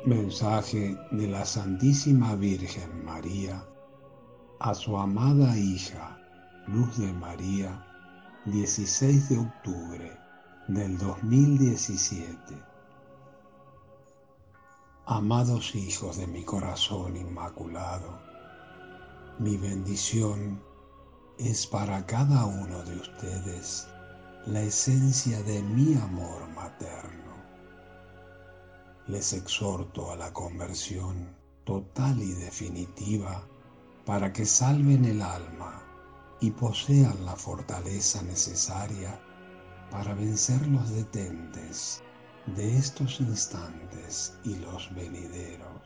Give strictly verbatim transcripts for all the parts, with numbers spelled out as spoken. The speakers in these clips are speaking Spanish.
Mensaje de la Santísima Virgen María a su amada hija, Luz de María, dieciséis de octubre del dos mil diecisiete. Amados hijos de mi corazón inmaculado, mi bendición es para cada uno de ustedes la esencia de mi amor materno. Les exhorto a la conversión total y definitiva para que salven el alma y posean la fortaleza necesaria para vencer los detentes de estos instantes y los venideros.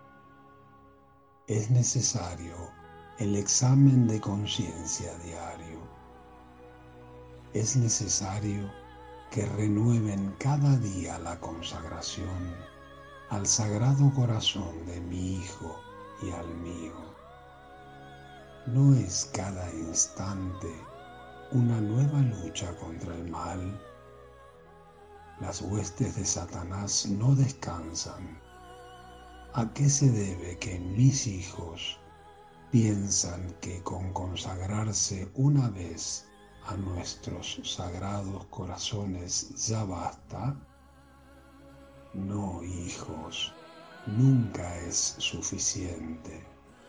Es necesario el examen de conciencia diario. Es necesario que renueven cada día la consagración al Sagrado Corazón de mi Hijo y al mío. ¿No es cada instante una nueva lucha contra el mal? Las huestes de Satanás no descansan. ¿A qué se debe que mis hijos piensan que con consagrarse una vez a nuestros sagrados corazones ya basta? No, hijos, nunca es suficiente.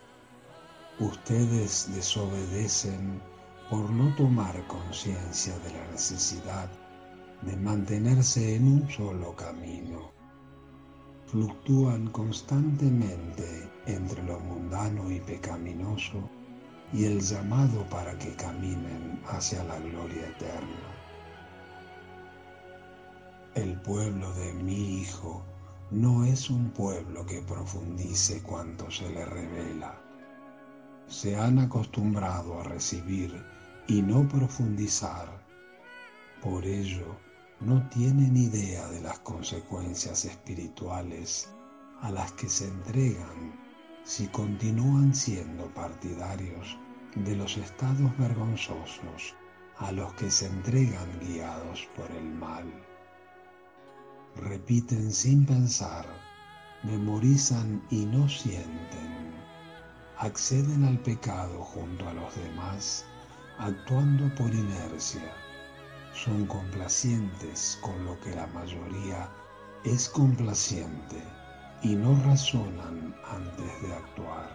Ustedes desobedecen por no tomar conciencia de la necesidad de mantenerse en un solo camino. Fluctúan constantemente entre lo mundano y pecaminoso y el llamado para que caminen hacia la gloria eterna. El pueblo de mi Hijo no es un pueblo que profundice cuanto se le revela. Se han acostumbrado a recibir y no profundizar. Por ello, no tienen idea de las consecuencias espirituales a las que se entregan si continúan siendo partidarios de los estados vergonzosos a los que se entregan guiados por el mal. Repiten sin pensar, memorizan y no sienten, acceden al pecado junto a los demás, actuando por inercia. Son complacientes con lo que la mayoría es complaciente y no razonan antes de actuar.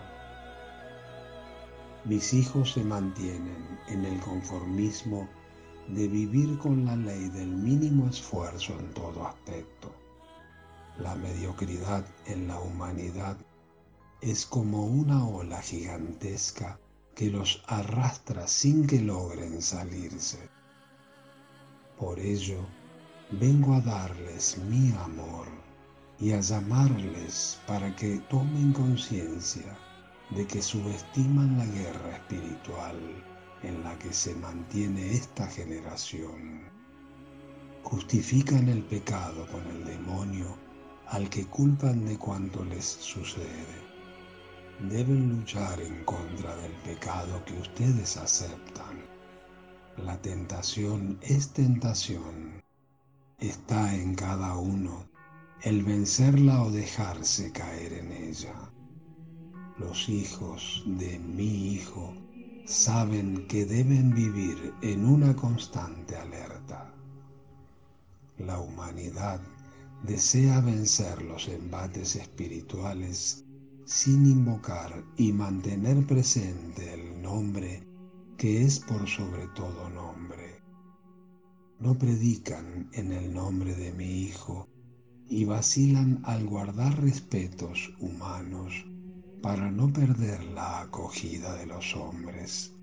Mis hijos se mantienen en el conformismo de vivir con la ley del mínimo esfuerzo en todo aspecto. La mediocridad en la humanidad es como una ola gigantesca que los arrastra sin que logren salirse. Por ello, vengo a darles mi amor y a llamarles para que tomen conciencia de que subestiman la guerra espiritual en la que se mantiene esta generación. Justifican el pecado con el demonio al que culpan de cuanto les sucede. Deben luchar en contra del pecado que ustedes aceptan. La tentación es tentación. Está en cada uno el vencerla o dejarse caer en ella. Los hijos de mi Hijo saben que deben vivir en una constante alerta. La humanidad desea vencer los embates espirituales sin invocar y mantener presente el nombre que es por sobre todo nombre. No predican en el nombre de mi Hijo y vacilan al guardar respetos humanos para no perder la acogida de los hombres.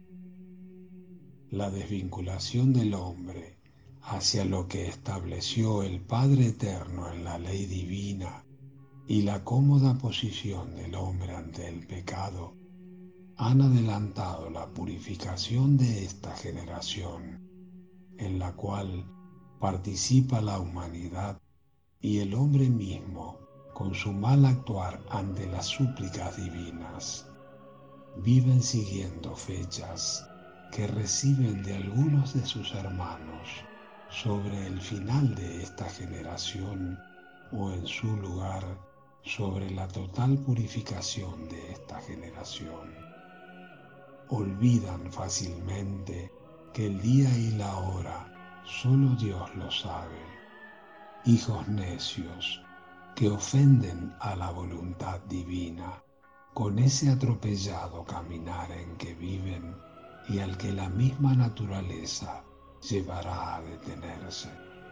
La desvinculación del hombre hacia lo que estableció el Padre Eterno en la ley divina y la cómoda posición del hombre ante el pecado han adelantado la purificación de esta generación, en la cual participa la humanidad y el hombre mismo con su mal actuar ante las súplicas divinas. Viven siguiendo fechas que reciben de algunos de sus hermanos sobre el final de esta generación o en su lugar sobre la total purificación de esta generación. Olvidan fácilmente que el día y la hora solo Dios lo sabe. Hijos necios que ofenden a la voluntad divina con ese atropellado caminar en que viven y al que la misma naturaleza llevará a detenerse.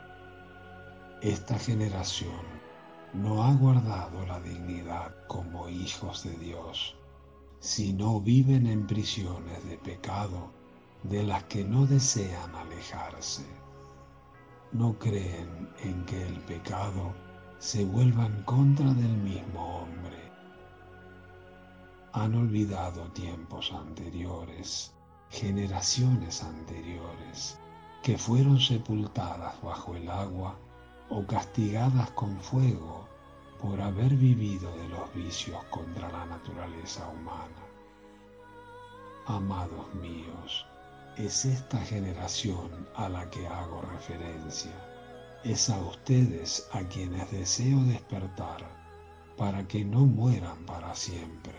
Esta generación no ha guardado la dignidad como hijos de Dios, sino viven en prisiones de pecado de las que no desean alejarse. No creen en que el pecado se vuelva en contra del mismo hombre. Han olvidado tiempos anteriores, generaciones anteriores, que fueron sepultadas bajo el agua o castigadas con fuego por haber vivido de los vicios contra la naturaleza humana. Amados míos, es esta generación a la que hago referencia. Es a ustedes a quienes deseo despertar para que no mueran para siempre.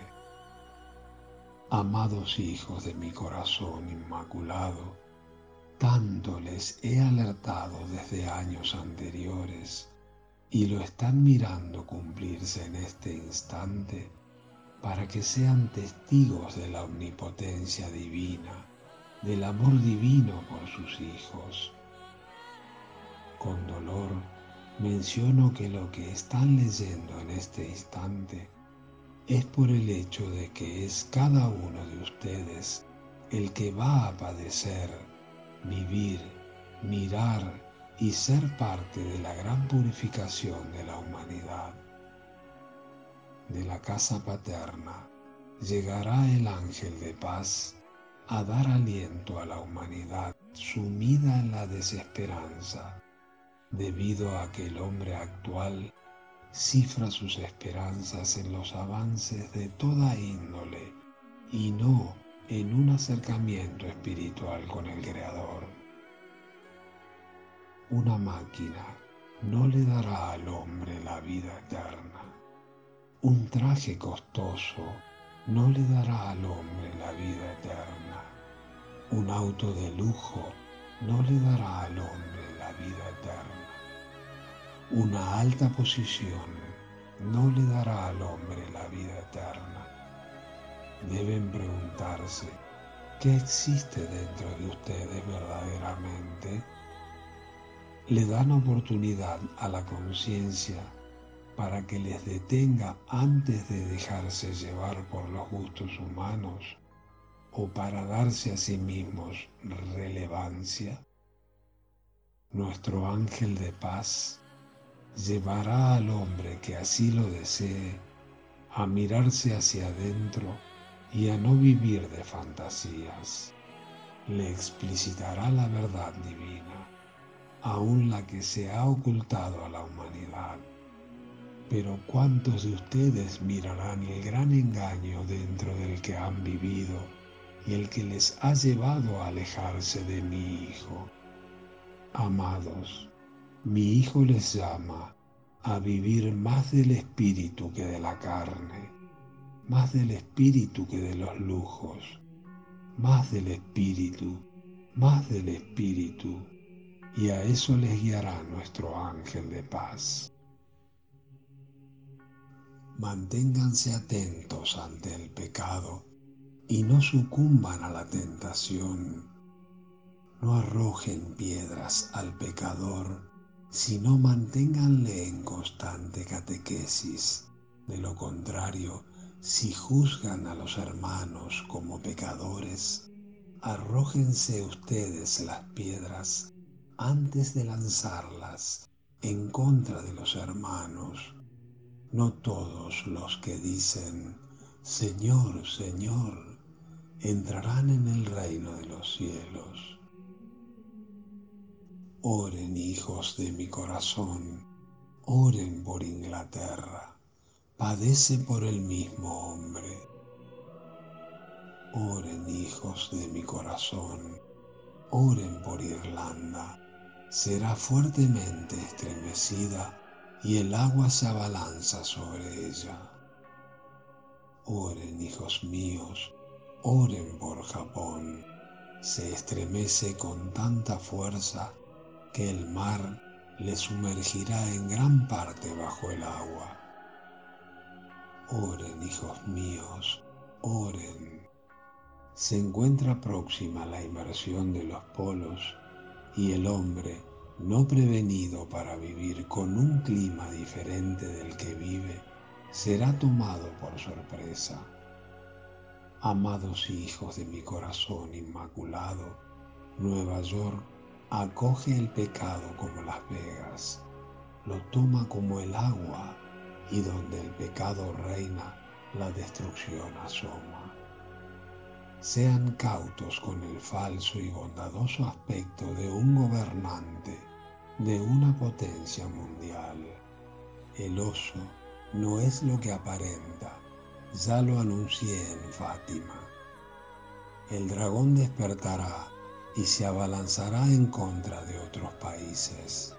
Amados hijos de mi corazón inmaculado, tanto les he alertado desde años anteriores y lo están mirando cumplirse en este instante para que sean testigos de la omnipotencia divina, del amor divino por sus hijos. Con dolor menciono que lo que están leyendo en este instante es por el hecho de que es cada uno de ustedes el que va a padecer, vivir, mirar y ser parte de la gran purificación de la humanidad. De la casa paterna llegará el ángel de paz a dar aliento a la humanidad sumida en la desesperanza, debido a que el hombre actual cifra sus esperanzas en los avances de toda índole y no en un acercamiento espiritual con el Creador. Una máquina no le dará al hombre la vida eterna. Un traje costoso no le dará al hombre la vida eterna. Un auto de lujo no le dará al hombre la vida eterna. Una alta posición no le dará al hombre la vida eterna. Deben preguntarse, ¿qué existe dentro de ustedes verdaderamente? Le dan oportunidad a la conciencia para que les detenga antes de dejarse llevar por los gustos humanos o para darse a sí mismos relevancia. Nuestro ángel de paz llevará al hombre que así lo desee a mirarse hacia adentro y a no vivir de fantasías. Le explicitará la verdad divina, aun la que se ha ocultado a la humanidad. Pero ¿cuántos de ustedes mirarán el gran engaño dentro del que han vivido y el que les ha llevado a alejarse de mi Hijo? Amados, mi Hijo les llama a vivir más del espíritu que de la carne, más del espíritu que de los lujos, más del espíritu, más del espíritu, y a eso les guiará nuestro ángel de paz. Manténganse atentos ante el pecado y no sucumban a la tentación. No arrojen piedras al pecador, sino manténganle en constante catequesis. De lo contrario, si juzgan a los hermanos como pecadores, arrójense ustedes las piedras antes de lanzarlas en contra de los hermanos. No todos los que dicen, Señor, Señor, entrarán en el reino de los cielos. Oren, hijos de mi corazón, oren por Inglaterra, padece por el mismo hombre. Oren, hijos de mi corazón, oren por Irlanda, será fuertemente estremecida y el agua se abalanza sobre ella. Oren, hijos míos, oren por Japón. Se estremece con tanta fuerza que el mar le sumergirá en gran parte bajo el agua. Oren, hijos míos, oren. Se encuentra próxima la inmersión de los polos y el hombre, no prevenido para vivir con un clima diferente del que vive, será tomado por sorpresa. Amados hijos de mi corazón inmaculado, Nueva York acoge el pecado como Las Vegas, lo toma como el agua, y donde el pecado reina, la destrucción asoma. Sean cautos con el falso y bondadoso aspecto de un gobernante de una potencia mundial. El oso no es lo que aparenta, ya lo anuncié en Fátima. El dragón despertará y se abalanzará en contra de otros países.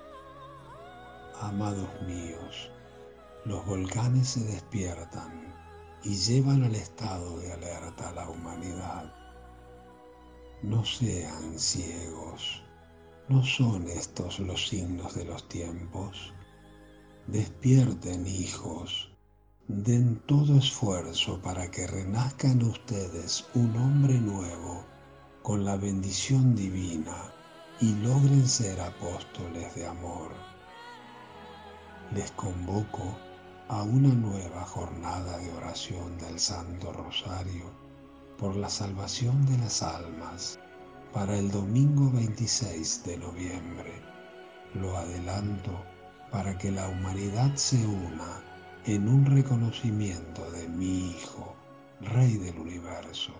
Amados míos, los volcanes se despiertan y llevan al estado de alerta a la humanidad. No sean ciegos, ¿no son estos los signos de los tiempos? Despierten, hijos, den todo esfuerzo para que renazca en ustedes un hombre nuevo con la bendición divina y logren ser apóstoles de amor. Les convoco a una nueva jornada de oración del Santo Rosario por la salvación de las almas para el domingo veintiséis de noviembre. Lo adelanto para que la humanidad se una en un reconocimiento de mi Hijo, Rey del Universo.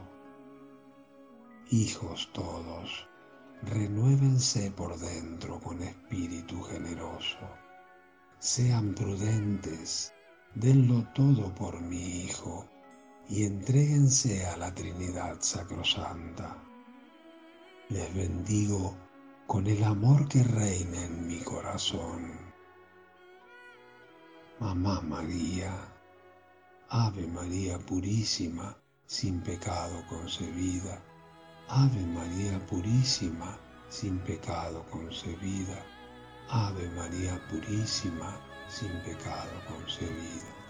Hijos todos, renuévense por dentro con espíritu generoso. Sean prudentes, denlo todo por mi Hijo y entréguense a la Trinidad Sacrosanta. Les bendigo con el amor que reina en mi corazón. Mamá María, Ave María Purísima, sin pecado concebida. Ave María Purísima, sin pecado concebida. Ave María Purísima, sin pecado concebida.